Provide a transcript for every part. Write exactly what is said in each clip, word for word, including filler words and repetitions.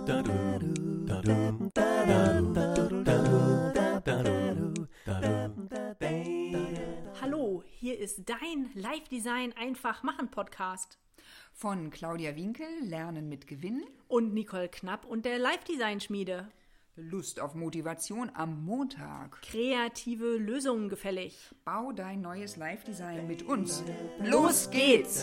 Hallo, hier ist dein Live-Design einfach machen Podcast. Von Claudia Winkel, Lernen mit Gewinn. Und Nicole Knapp und der Live-Design-Schmiede. Lust auf Motivation am Montag. Kreative Lösungen gefällig. Bau dein neues Live-Design mit uns. Los geht's!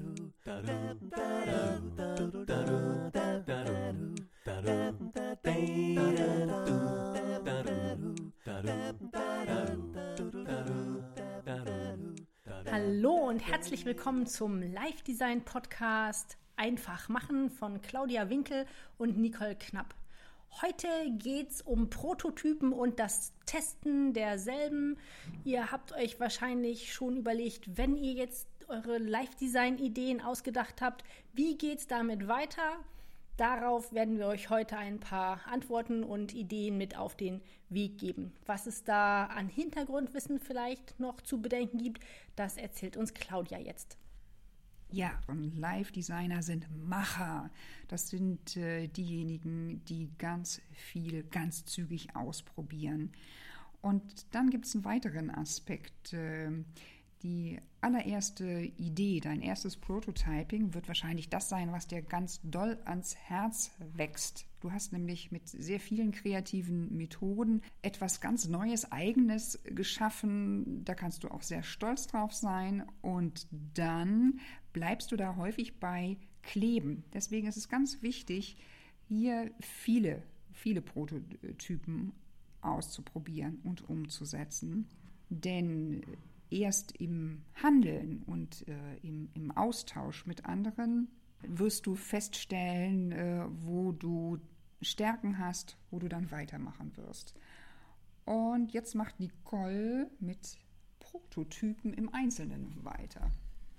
Hallo und herzlich willkommen zum Live-Design-Podcast Einfach machen von Claudia Winkel und Nicole Knapp. Heute geht es um Prototypen und das Testen derselben. Ihr habt euch wahrscheinlich schon überlegt, wenn ihr jetzt eure Live-Design-Ideen ausgedacht habt, wie geht es damit weiter? Darauf werden wir euch heute ein paar Antworten und Ideen mit auf den Weg geben. Was es da an Hintergrundwissen vielleicht noch zu bedenken gibt, das erzählt uns Claudia jetzt. Ja, und Live-Designer sind Macher. Das sind äh, diejenigen, die ganz viel, ganz zügig ausprobieren. Und dann gibt es einen weiteren Aspekt. Äh, die allererste Idee, dein erstes Prototyping, wird wahrscheinlich das sein, was dir ganz doll ans Herz wächst. Du hast nämlich mit sehr vielen kreativen Methoden etwas ganz Neues, Eigenes geschaffen. Da kannst du auch sehr stolz drauf sein. Und dann bleibst du da häufig bei kleben. Deswegen ist es ganz wichtig, hier viele, viele Prototypen auszuprobieren und umzusetzen. Denn erst im Handeln und äh, im, im Austausch mit anderen wirst du feststellen, äh, wo du Stärken hast, wo du dann weitermachen wirst. Und jetzt macht Nicole mit Prototypen im Einzelnen weiter.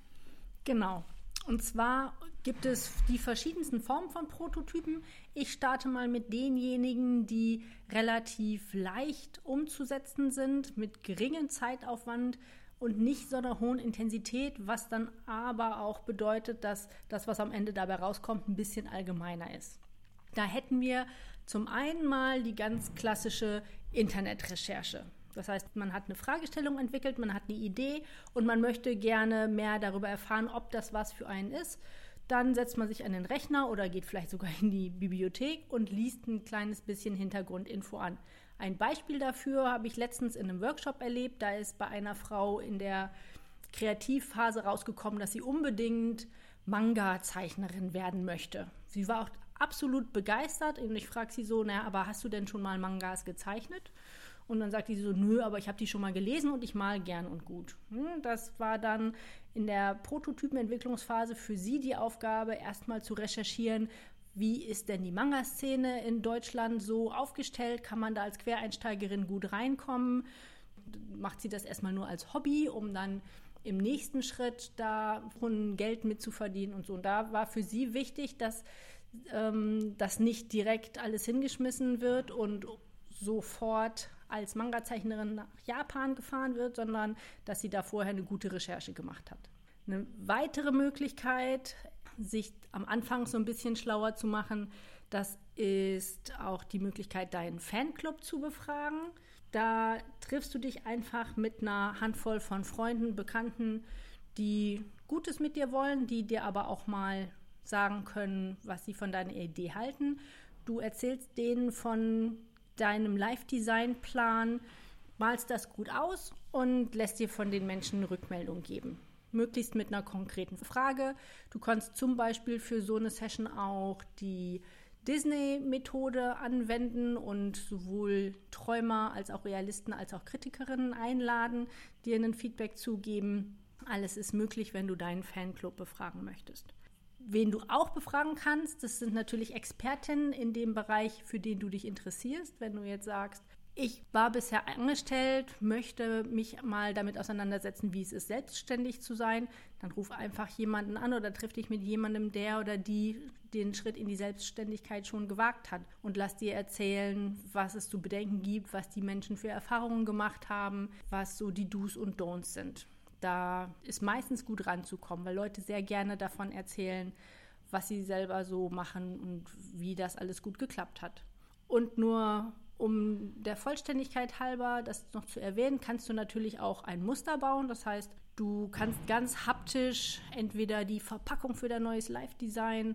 Genau. Und zwar gibt es die verschiedensten Formen von Prototypen. Ich starte mal mit denjenigen, die relativ leicht umzusetzen sind, mit geringem Zeitaufwand und nicht so einer hohen Intensität, was dann aber auch bedeutet, dass das, was am Ende dabei rauskommt, ein bisschen allgemeiner ist. Da hätten wir zum einen mal die ganz klassische Internetrecherche. Das heißt, man hat eine Fragestellung entwickelt, man hat eine Idee und man möchte gerne mehr darüber erfahren, ob das was für einen ist. Dann setzt man sich an den Rechner oder geht vielleicht sogar in die Bibliothek und liest ein kleines bisschen Hintergrundinfo an. Ein Beispiel dafür habe ich letztens in einem Workshop erlebt. Da ist bei einer Frau in der Kreativphase rausgekommen, dass sie unbedingt Manga-Zeichnerin werden möchte. Sie war auch absolut begeistert und ich frage sie so, naja, aber hast du denn schon mal Mangas gezeichnet? Und dann sagt sie so, nö, aber ich habe die schon mal gelesen und ich mal gern und gut. Das war dann in der Prototypenentwicklungsphase für sie die Aufgabe, erstmal zu recherchieren, wie ist denn die Manga-Szene in Deutschland so aufgestellt? Kann man da als Quereinsteigerin gut reinkommen? Macht sie das erstmal nur als Hobby, um dann im nächsten Schritt davon Geld mitzuverdienen und so. Und da war für sie wichtig, dass ähm, das nicht direkt alles hingeschmissen wird und sofort als Manga-Zeichnerin nach Japan gefahren wird, sondern dass sie da vorher eine gute Recherche gemacht hat. Eine weitere Möglichkeit, sich am Anfang so ein bisschen schlauer zu machen, das ist auch die Möglichkeit, deinen Fanclub zu befragen. Da triffst du dich einfach mit einer Handvoll von Freunden, Bekannten, die Gutes mit dir wollen, die dir aber auch mal sagen können, was sie von deiner Idee halten. Du erzählst denen von deinem Live-Design-Plan, malst das gut aus und lässt dir von den Menschen eine Rückmeldung geben. Möglichst mit einer konkreten Frage. Du kannst zum Beispiel für so eine Session auch die Disney-Methode anwenden und sowohl Träumer als auch Realisten als auch Kritikerinnen einladen, dir ein Feedback zu geben. Alles ist möglich, wenn du deinen Fanclub befragen möchtest. Wen du auch befragen kannst, das sind natürlich Expertinnen in dem Bereich, für den du dich interessierst. Wenn du jetzt sagst, ich war bisher angestellt, möchte mich mal damit auseinandersetzen, wie es ist, selbstständig zu sein, dann ruf einfach jemanden an oder triff dich mit jemandem, der oder die den Schritt in die Selbstständigkeit schon gewagt hat und lass dir erzählen, was es zu bedenken gibt, was die Menschen für Erfahrungen gemacht haben, was so die Do's und Don'ts sind. Da ist meistens gut ranzukommen, weil Leute sehr gerne davon erzählen, was sie selber so machen und wie das alles gut geklappt hat. Und nur um der Vollständigkeit halber, das noch zu erwähnen, kannst du natürlich auch ein Muster bauen. Das heißt, du kannst ganz haptisch entweder die Verpackung für dein neues Live-Design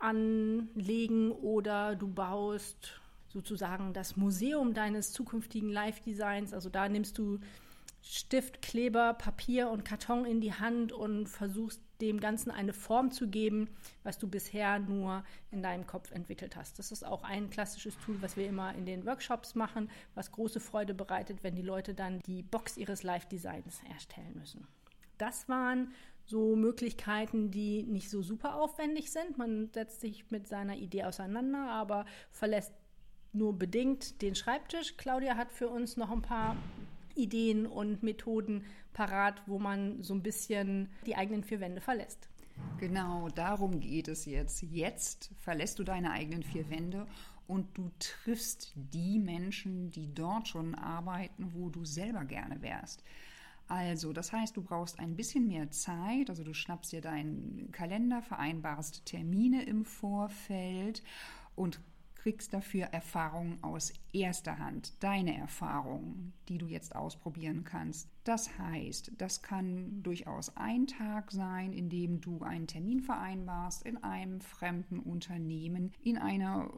anlegen oder du baust sozusagen das Museum deines zukünftigen Live-Designs. Also da nimmst du Stift, Kleber, Papier und Karton in die Hand und versuchst dem Ganzen eine Form zu geben, was du bisher nur in deinem Kopf entwickelt hast. Das ist auch ein klassisches Tool, was wir immer in den Workshops machen, was große Freude bereitet, wenn die Leute dann die Box ihres Live-Designs erstellen müssen. Das waren so Möglichkeiten, die nicht so super aufwendig sind. Man setzt sich mit seiner Idee auseinander, aber verlässt nur bedingt den Schreibtisch. Claudia hat für uns noch ein paar Ideen und Methoden parat, wo man so ein bisschen die eigenen vier Wände verlässt. Genau, darum geht es jetzt. Jetzt verlässt du deine eigenen vier Wände und du triffst die Menschen, die dort schon arbeiten, wo du selber gerne wärst. Also, das heißt, du brauchst ein bisschen mehr Zeit, also du schnappst dir deinen Kalender, vereinbarst Termine im Vorfeld und kriegst dafür Erfahrungen aus erster Hand, deine Erfahrungen, die du jetzt ausprobieren kannst. Das heißt, das kann durchaus ein Tag sein, in dem du einen Termin vereinbarst in einem fremden Unternehmen, in einer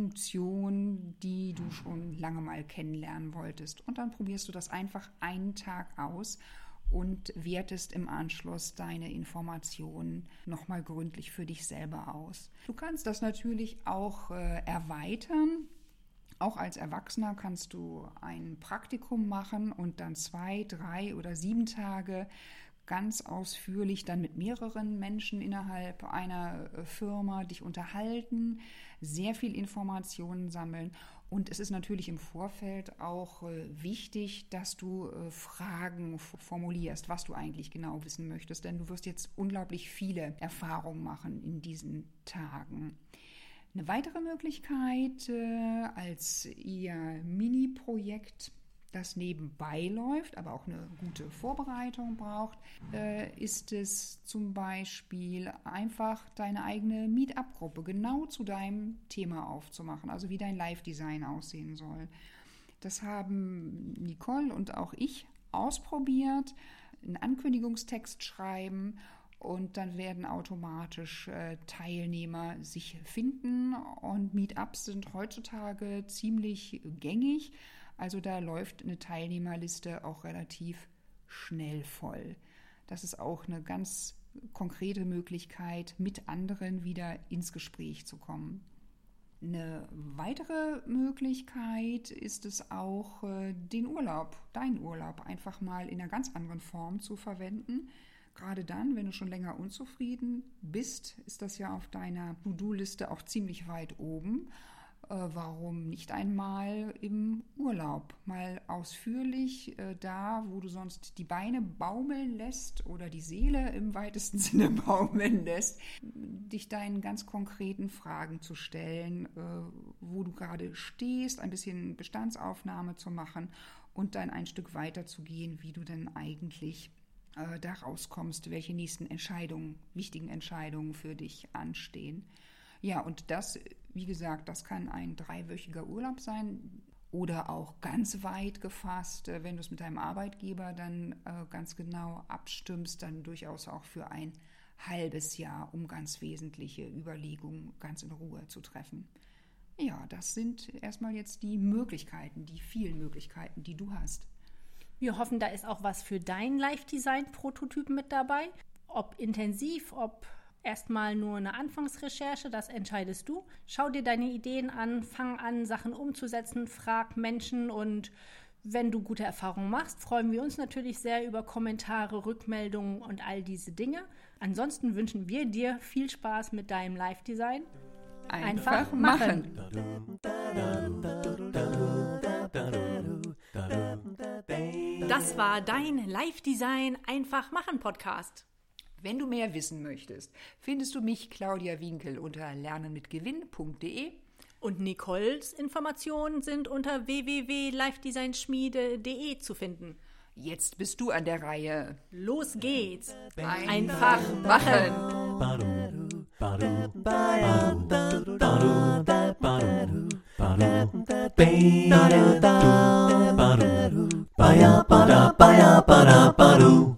Funktion, die du schon lange mal kennenlernen wolltest. Und dann probierst du das einfach einen Tag aus und wertest im Anschluss deine Informationen nochmal gründlich für dich selber aus. Du kannst das natürlich auch äh, erweitern. Auch als Erwachsener kannst du ein Praktikum machen und dann zwei, drei oder sieben Tage ganz ausführlich dann mit mehreren Menschen innerhalb einer Firma dich unterhalten, sehr viel Informationen sammeln. Und es ist natürlich im Vorfeld auch äh, wichtig, dass du äh, Fragen f- formulierst, was du eigentlich genau wissen möchtest. Denn du wirst jetzt unglaublich viele Erfahrungen machen in diesen Tagen. Eine weitere Möglichkeit äh, als eher Mini-Projekt, das nebenbei läuft, aber auch eine gute Vorbereitung braucht, äh, ist es zum Beispiel einfach deine eigene Meetup-Gruppe genau zu deinem Thema aufzumachen, also wie dein Live-Design aussehen soll. Das haben Nicole und auch ich ausprobiert, einen Ankündigungstext schreiben und dann werden automatisch äh, Teilnehmer sich finden und Meetups sind heutzutage ziemlich gängig. Also da läuft eine Teilnehmerliste auch relativ schnell voll. Das ist auch eine ganz konkrete Möglichkeit, mit anderen wieder ins Gespräch zu kommen. Eine weitere Möglichkeit ist es auch, den Urlaub, deinen Urlaub, einfach mal in einer ganz anderen Form zu verwenden. Gerade dann, wenn du schon länger unzufrieden bist, ist das ja auf deiner To-Do-Liste auch ziemlich weit oben. Warum nicht einmal im Urlaub? Mal ausführlich äh, da, wo du sonst die Beine baumeln lässt oder die Seele im weitesten Sinne baumeln lässt, dich deinen ganz konkreten Fragen zu stellen, äh, wo du gerade stehst, ein bisschen Bestandsaufnahme zu machen und dann ein Stück weiter zu gehen, wie du denn eigentlich äh, da rauskommst, welche nächsten Entscheidungen, wichtigen Entscheidungen für dich anstehen. Ja, und das, wie gesagt, das kann ein dreiwöchiger Urlaub sein oder auch ganz weit gefasst, wenn du es mit deinem Arbeitgeber dann äh, ganz genau abstimmst, dann durchaus auch für ein halbes Jahr, um ganz wesentliche Überlegungen ganz in Ruhe zu treffen. Ja, das sind erstmal jetzt die Möglichkeiten, die vielen Möglichkeiten, die du hast. Wir hoffen, da ist auch was für deinen Live-Design-Prototypen mit dabei. Ob intensiv, ob erstmal nur eine Anfangsrecherche, das entscheidest du. Schau dir deine Ideen an, fang an, Sachen umzusetzen, frag Menschen und wenn du gute Erfahrungen machst, freuen wir uns natürlich sehr über Kommentare, Rückmeldungen und all diese Dinge. Ansonsten wünschen wir dir viel Spaß mit deinem Live-Design. Einfach, Einfach machen. machen. Das war dein Live-Design Einfach machen Podcast. Wenn du mehr wissen möchtest, findest du mich, Claudia Winkel, unter lernen mit gewinn punkt de. Und Nicoles Informationen sind unter w w w punkt live design schmiede punkt de zu finden. Jetzt bist du an der Reihe. Los geht's. Einfach machen. Ba-ya-ba-da-ba-ya-ba-da-ba-do.